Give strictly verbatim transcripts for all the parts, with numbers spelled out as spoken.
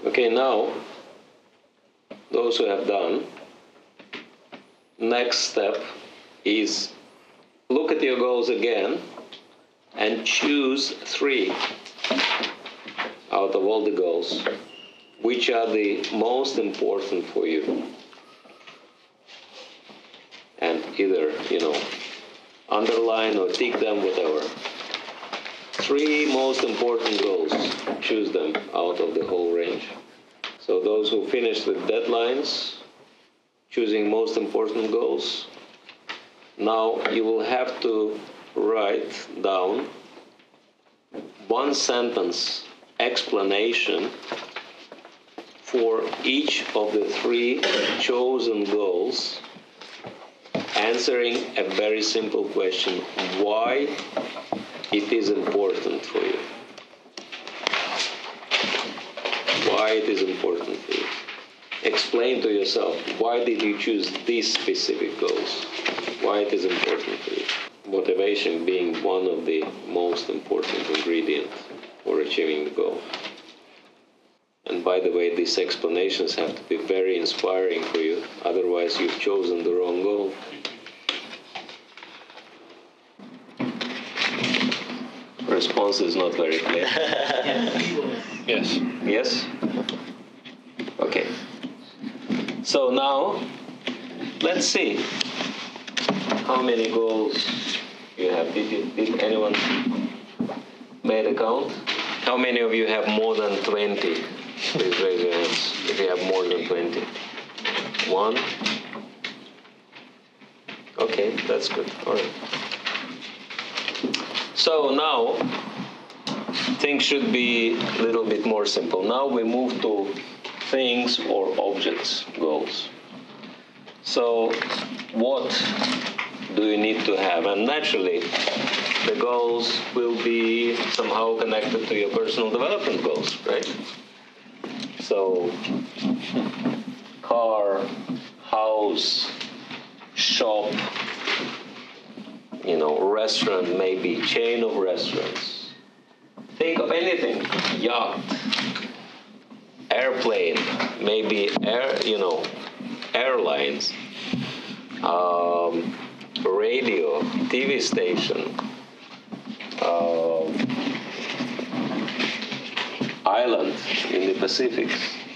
Okay, now, those who have done, next step is look at your goals again and choose three out of all the goals, which are the most important for you. And either, you know, underline or tick them, whatever. Three most important goals, choose them out of the whole range. So those who finished with deadlines, choosing most important goals, now you will have to write down one sentence explanation for each of the three chosen goals, answering a very simple question: why it is important for you. Why it is important for you. Explain to yourself, why did you choose these specific goals? Why it is important for you. Motivation being one of the most important ingredients for achieving the goal. And by the way, these explanations have to be very inspiring for you, otherwise you've chosen the wrong goal. Response is not very clear. Yes. Yes? Okay. So now, let's see how many goals you have. Did, you, did anyone made a count? How many of you have more than twenty? Please raise your hands if you have more than twenty. One? Okay, that's good. All right. So now, things should be a little bit more simple. Now we move to things or objects goals. So what do you need to have? And naturally, the goals will be somehow connected to your personal development goals, right? So, car, house, shop, you know, restaurant, maybe chain of restaurants. Think of anything. Yacht, airplane, maybe air, you know, airlines, um, radio, T V station, uh, island in the Pacific.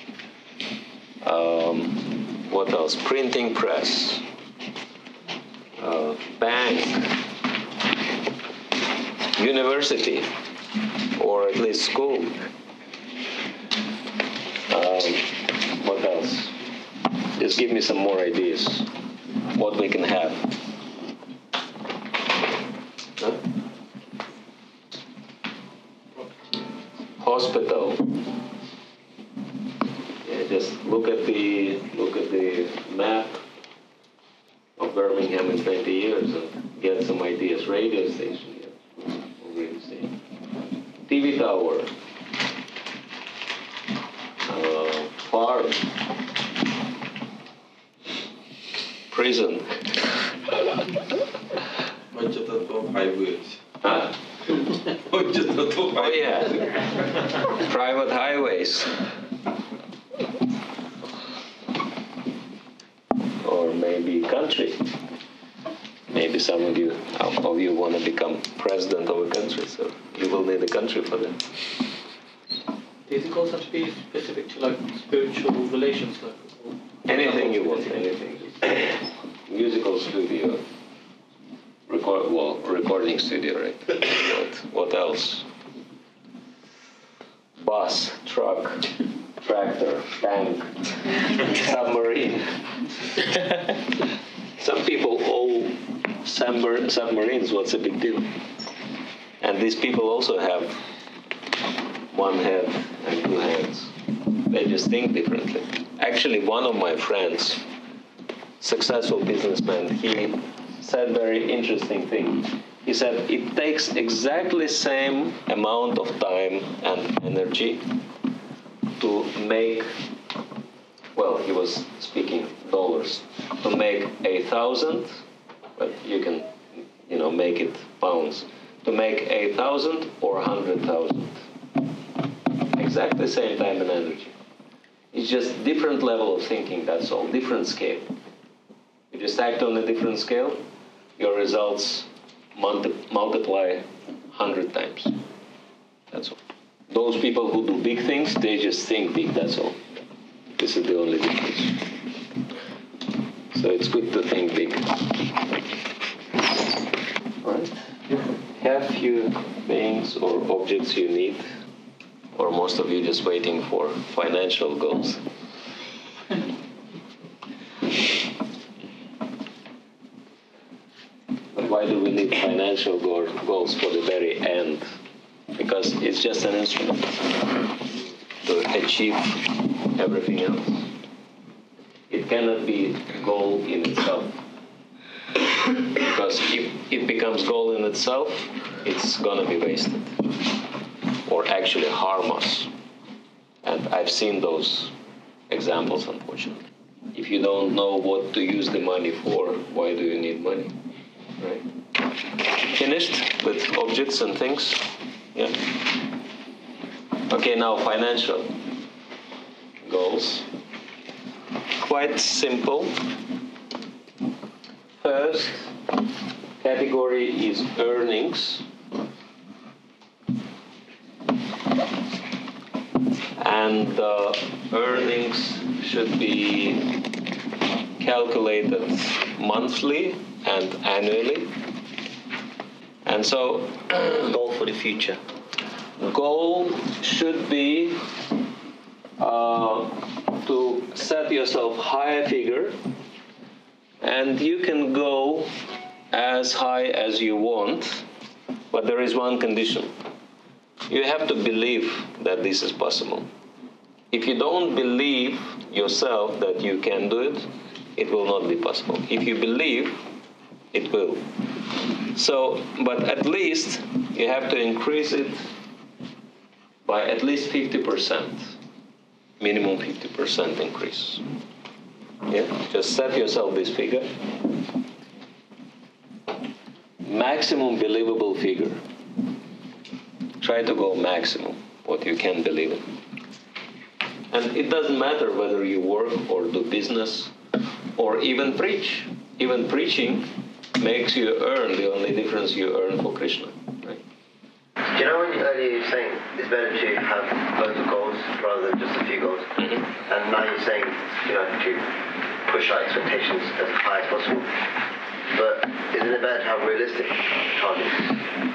Um, what else? Printing press, uh, bank, university, or at least school. Um, what else? Just give me some more ideas. What we can have. Huh? Hospital. Yeah, just look at the look at the map of Birmingham in twenty years and get some ideas. Radio station, yeah, already seen. T V tower. Uh, park. Prison. Highways. Huh? Oh yeah. Private highways. Or maybe country. Maybe some of you of you want to become president of a country, so you will need a country for that. Do you think goals have to be specific to like spiritual relations, like or Anything you want, anything. Musical studio. Record, well, recording studio, right? What, what else? Bus, truck, tractor, tank, submarine. Some people own submar- submarines. What's the big deal? And these people also have one head and two hands. They just think differently. Actually, one of my friends, successful businessman, he said very interesting thing. He said it takes exactly same amount of time and energy to make, well, he was speaking dollars, to make a thousand, but you can, you know, make it pounds, to make a thousand or a hundred thousand. Exactly same time and energy. It's just different level of thinking, that's all, different scale. You just act on a different scale, your results multi- multiply one hundred times. That's all. Those people who do big things, they just think big, that's all. This is the only difference. So it's good to think big. All right. Have few things or objects you need, or most of you just waiting for financial goals. But why do we need financial goals for the very end? Because it's just an instrument to achieve everything else. It cannot be a goal in itself. Because if it becomes goal in itself, it's gonna be wasted. Or actually harm us. And I've seen those examples, unfortunately. If you don't know what to use the money for, why do you need money? Right? Finished with objects and things? Yeah. Okay, now financial goals. Quite simple. First category is earnings. And uh, earnings should be calculated monthly and annually. And so, Goal for the future. goal should be uh, to set yourself higher figure, and you can go as high as you want, but there is one condition. You have to believe that this is possible. If you don't believe yourself that you can do it, it will not be possible. If you believe, it will. So, but at least you have to increase it by at least fifty percent. Minimum fifty percent increase. Yeah, just set yourself this figure. Maximum believable figure. Try to go maximum, what you can believe in. And it doesn't matter whether you work or do business or even preach. Even preaching makes you earn the only difference you earn for Krishna. Right? Do you know when you, earlier you were saying it's better to have loads of goals rather than just a few goals? Mm-hmm. And now you're saying, you know, to push our expectations as high as possible. But isn't it better to have realistic targets?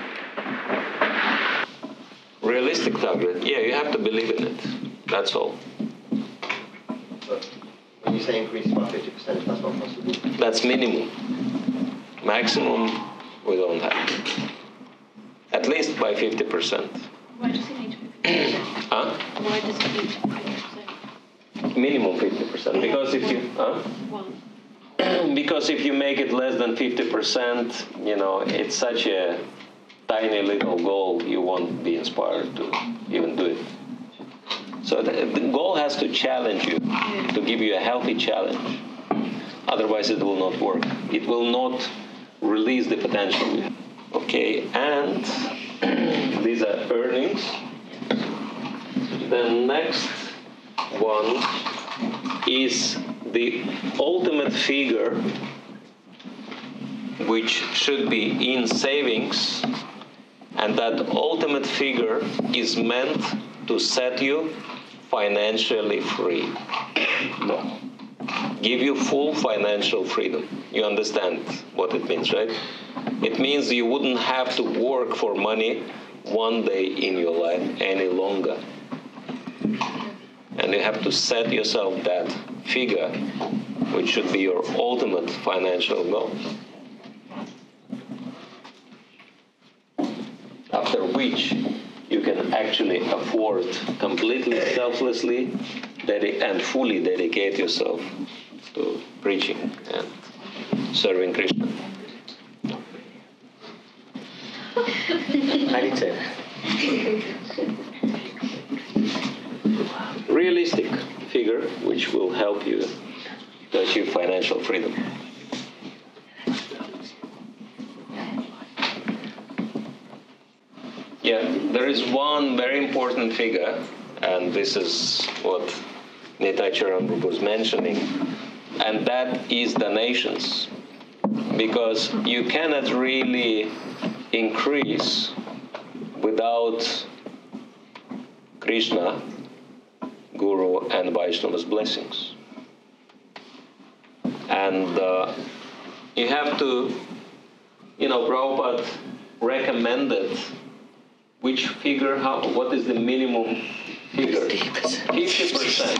Realistic target? Yeah, you have to believe in it. That's all. But when you say increase by fifty percent, that's not possible. That's minimum. Maximum, we don't have. At least by fifty percent. Why does it need to be fifty percent? Huh? Why does it need to be fifty percent? Minimum fifty percent. Because if you, huh? One. Because if you make it less than fifty percent, you know, it's such a tiny little goal, you won't be inspired to even do it. So the, the goal has to challenge you, to give you a healthy challenge. Otherwise it will not work. It will not release the potential. Okay, and these are earnings. The next one is the ultimate figure, which should be in savings, and that ultimate figure is meant to set you financially free. No. Give you full financial freedom. You understand what it means, right? It means you wouldn't have to work for money one day in your life any longer. And you have to set yourself that figure, which should be your ultimate financial goal. After which you can actually afford completely selflessly dedi- and fully dedicate yourself to preaching and serving Krishna. Meditative. Realistic figure which will help you to achieve financial freedom. Yeah, there is one very important figure, and this is what Nitai Charan was mentioning, and that is donations. Because you cannot really increase without Krishna, Guru, and Vaishnava's blessings. And uh, you have to, you know, Prabhupada recommended which figure, how, what is the minimum figure? fifty percent.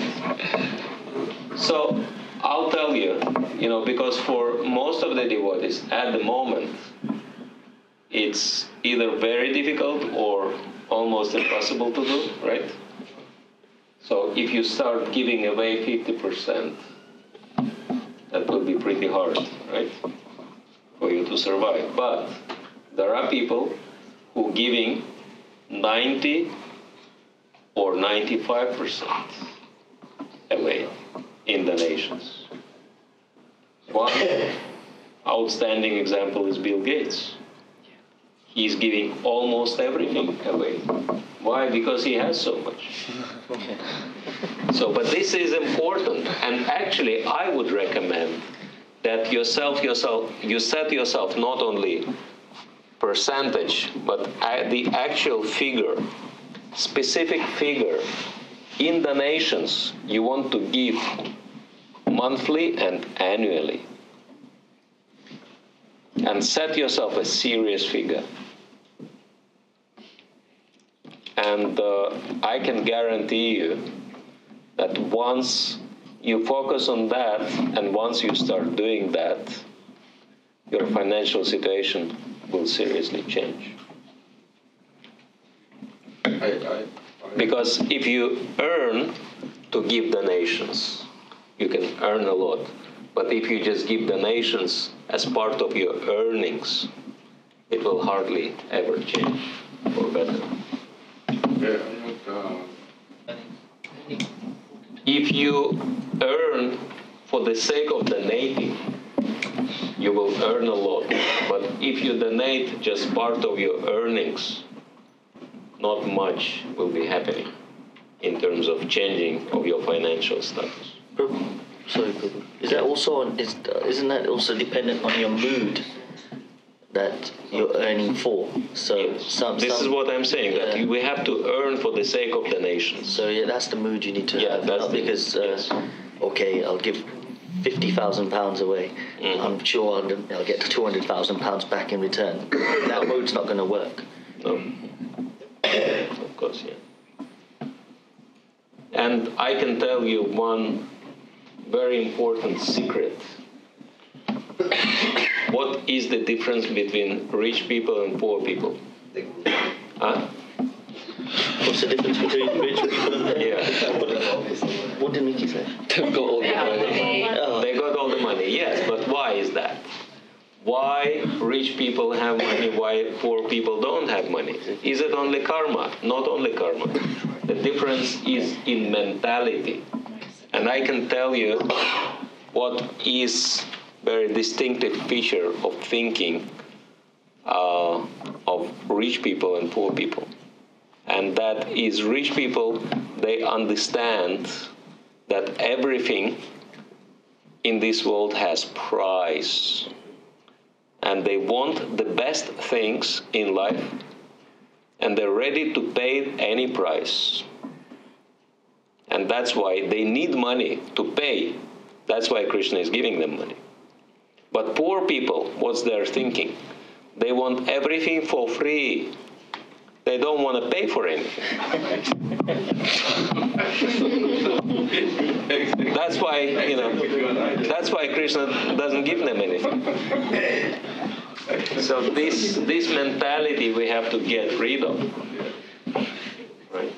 So I'll tell you, you know, because for most of the devotees at the moment, it's either very difficult or almost impossible to do, right? So if you start giving away fifty percent, that will be pretty hard, right, for you to survive. But there are people who are giving ninety or ninety-five percent away in donations. One outstanding example is Bill Gates. He's giving almost everything away. Why? Because he has so much. So, but this is important, and actually I would recommend that yourself, yourself, you set yourself not only percentage, but the actual figure, specific figure in donations you want to give monthly and annually. And set yourself a serious figure. And uh, I can guarantee you that once you focus on that, and once you start doing that, your financial situation will seriously change. I, I, I, Because if you earn to give donations, you can earn a lot. But if you just give donations as part of your earnings, it will hardly ever change for better. yeah, I'm not, uh, If you earn for the sake of donating, you will earn a lot. But if you donate just part of your earnings, not much will be happening in terms of changing of your financial status. Prabhu, sorry, Prabhu. Is that also on, is, isn't that also dependent on your mood that you're earning for? So some, This some, is what I'm saying, yeah. that we have to earn for the sake of donations. So yeah, that's the mood you need to Yeah, have. that's Not the- because uh, yes. okay, I'll give fifty thousand pounds away. Mhm. I'm sure I'll, I'll get two hundred thousand pounds back in return. That mood's not going to work. No. Of course, yeah. And I can tell you one very important secret. What is the difference between rich people and poor people? Huh? What's the difference between rich people and Yeah. What did Mickey say? They've got all the money. Oh, They got all the money, yes, but why is that? Why rich people have money, why poor people don't have money? Is it only karma? Not only karma. The difference is in mentality. And I can tell you what is very distinctive feature of thinking uh, of rich people and poor people. And that is rich people, they understand that everything in this world has price. And they want the best things in life, and they're ready to pay any price. And that's why they need money to pay. That's why Krishna is giving them money. But poor people, what's their thinking? They want everything for free. They don't want to pay for anything. That's why, you know, that's why Krishna doesn't give them anything. So this this mentality we have to get rid of. Right?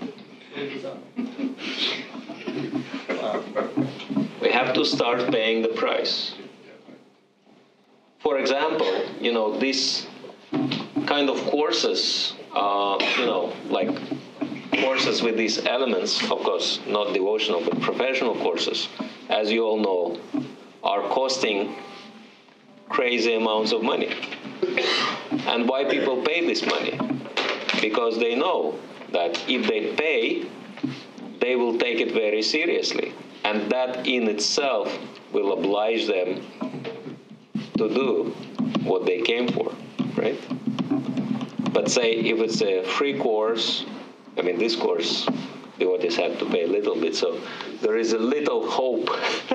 We have to start paying the price. For example, you know, this kind of courses, uh, you know, like courses with these elements, of course, not devotional, but professional courses, as you all know, are costing crazy amounts of money. And why people pay this money? Because they know that if they pay, they will take it very seriously. And that in itself will oblige them to do what they came for, right? But say if it's a free course, I mean, this course, devotees have to pay a little bit, so there is a little hope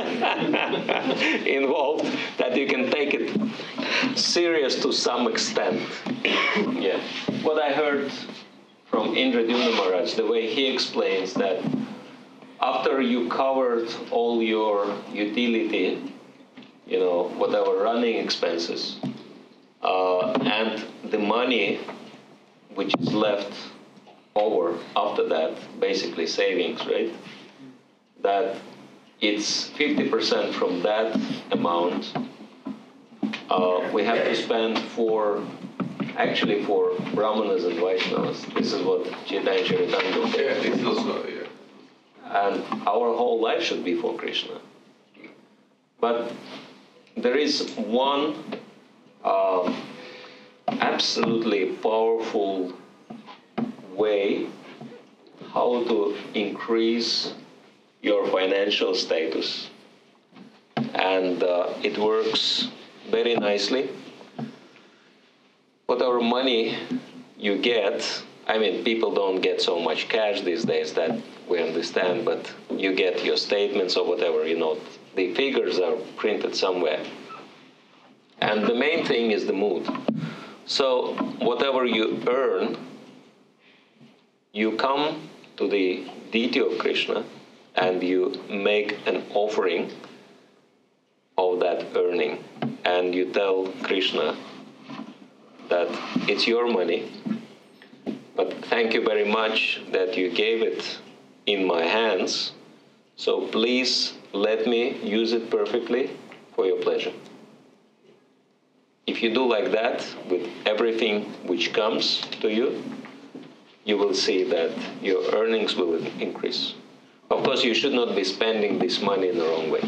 involved that you can take it serious to some extent. Yeah. What I heard from Indradyumna Maharaj, the way he explains that after you covered all your utility, you know, whatever running expenses, uh, and the money which is left over after that, basically savings, right? That it's fifty percent from that amount uh, we have to spend for, actually for Brahmanas and Vaishnavas. This is what Chaitanya Charitamrita Yeah, this is also, yeah. and our whole life should be for Krishna. But there is one uh, absolutely powerful way how to increase your financial status. And uh, it works very nicely. Whatever money you get, I mean, people don't get so much cash these days, that we understand, but you get your statements or whatever, you know, the figures are printed somewhere. And the main thing is the mood. So whatever you earn, you come to the deity of Krishna and you make an offering of that earning. And you tell Krishna that it's your money, but thank you very much that you gave it in my hands, so please let me use it perfectly for your pleasure. If you do like that with everything which comes to you, you will see that your earnings will increase. Of course, you should not be spending this money in the wrong way.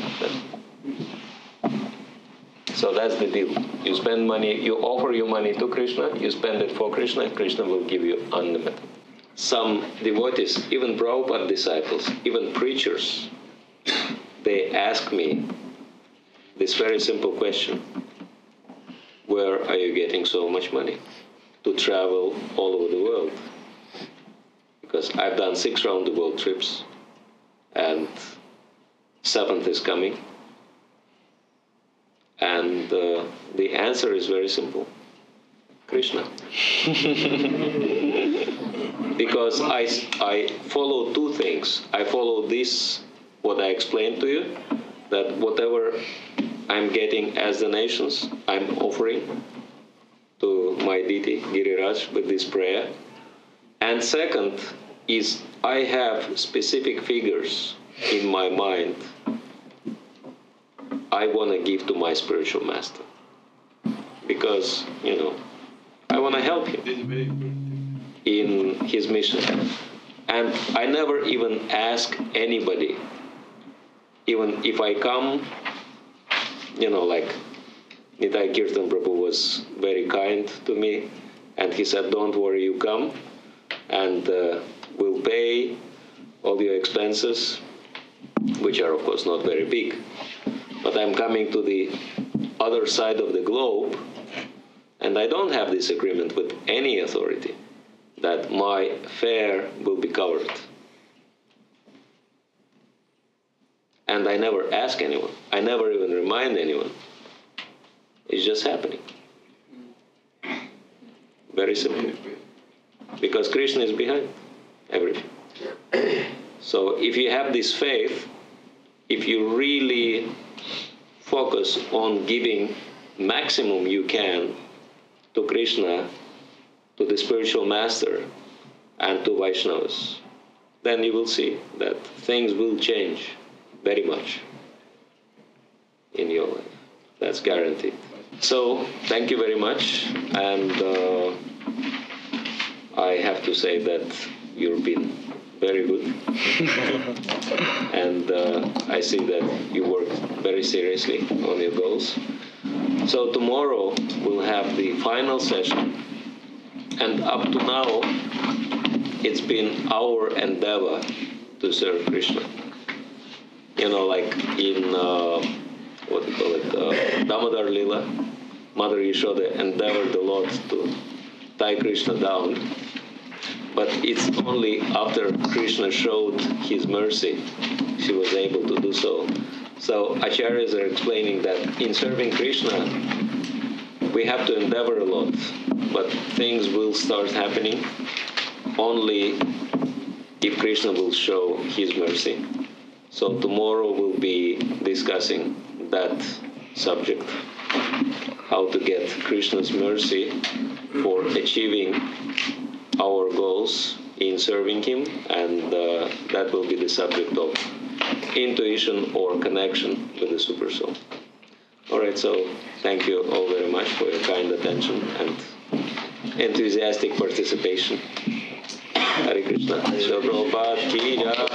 So that's the deal. You spend money, you offer your money to Krishna, you spend it for Krishna, Krishna will give you unlimited. Some devotees, even Prabhupada disciples, even preachers, they ask me this very simple question: where are you getting so much money to travel all over the world? Because I've done six round the world trips, and seventh is coming. And uh, the answer is very simple: Krishna. Because I, I follow two things. I follow this, what I explained to you, that whatever I'm getting as donations, I'm offering to my deity, Giriraj, with this prayer. And second is I have specific figures in my mind I want to give to my spiritual master. Because, you know, I want to help him This is very good. in his mission. And I never even ask anybody, even if I come, you know, like Nitai Kirtan Prabhu was very kind to me, and he said, don't worry, you come, and uh, we'll pay all your expenses, which are of course not very big. But I'm coming to the other side of the globe, and I don't have this agreement with any authority that my fare will be covered. And I never ask anyone. I never even remind anyone. It's just happening. Very simple. Because Krishna is behind everything. So if you have this faith, if you really focus on giving maximum you can to Krishna, to the spiritual master, and to Vaishnavas, then you will see that things will change very much in your life. That's guaranteed. So, thank you very much. And uh, I have to say that you've been very good. And uh, I see that you work very seriously on your goals. So tomorrow we'll have the final session. And up to now, it's been our endeavor to serve Krishna. you know, like in uh, what do you call it, uh, Damodar Lila, Mother Yashoda endeavored a lot to tie Krishna down, but it's only after Krishna showed his mercy she was able to do so. So acharyas are explaining that in serving Krishna, we have to endeavor a lot, but things will start happening only if Krishna will show his mercy. So tomorrow we'll be discussing that subject, how to get Krishna's mercy for achieving our goals in serving him, and uh, that will be the subject of intuition or connection with the Super Soul. All right, so thank you all very much for your kind attention and enthusiastic participation. Hare Krishna. Srila Prabhupada ki jai.